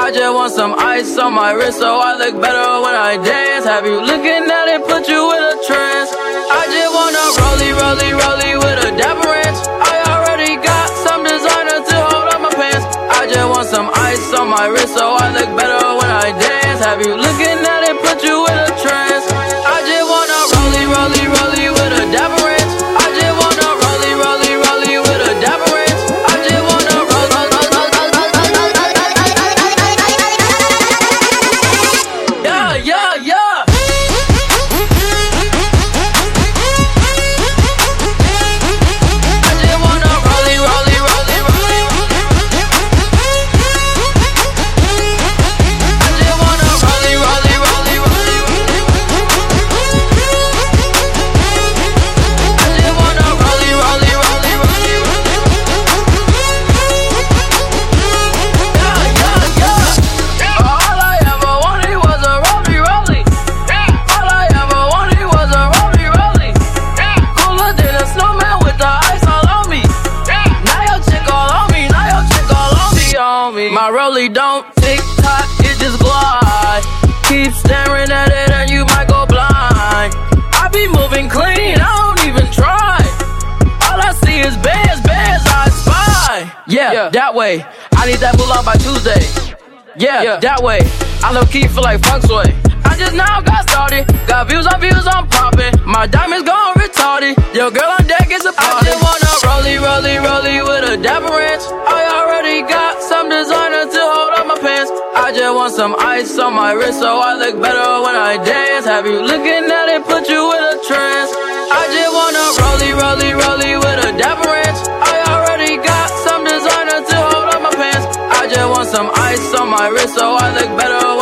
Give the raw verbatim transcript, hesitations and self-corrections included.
I just want some ice on my wrist so I look better when I dance. Have you looking at it, put you in a trance? I just wanna rollie, rollie, rollie with a dapper ranch. I already got some designer to hold on my pants. I just want some ice on my wrist so I look better when I dance. Have you looking at it, put you in a trance? I just wanna rollie, rollie, rollie with a dapper ranch. I just wanna rollie, rollie, rollie with a dapper ranch. I just wanna roll, roll, roll, roll, roll, roll, roll, roll, roll, roll. Yeah, yeah, yeah. I just wanna rollie, rollie, rollie, rollie. I just wanna rollie, rollie, rollie, rollie. I just wanna rollie, rollie, rollie, rollie. Yeah, yeah, yeah. All I ever wanted was a rollie, rollie. All I ever wanted was a rollie, rollie. Cooler than a snowman with the ice all on me. Now your chick all on me, now your chick all on me, on me. My rollie don't tick tock, it just glide. Keep staring at it and you might go blind. I be moving clean, I don't even try. All I see is bands, bands, I spy. Yeah, Yeah. that way. I need that moolah by Tuesday. Yeah, Yeah. that way. I low key feel like funk sway. I just now got started. Got views on views, I'm popping. My diamonds gone retarded. Your girl on deck is a party. I just wanna rollie, rollie, rollie with a dapper ranch. I already got some designer to hold on my pants. I just want some ice on my wrist so I look better when I dance. Have you looking at it, put you in a trance? I just wanna rollie, rollie, rollie with a dapper ranch. I already got some designer to hold on my pants. I just want some ice on my wrist so I look better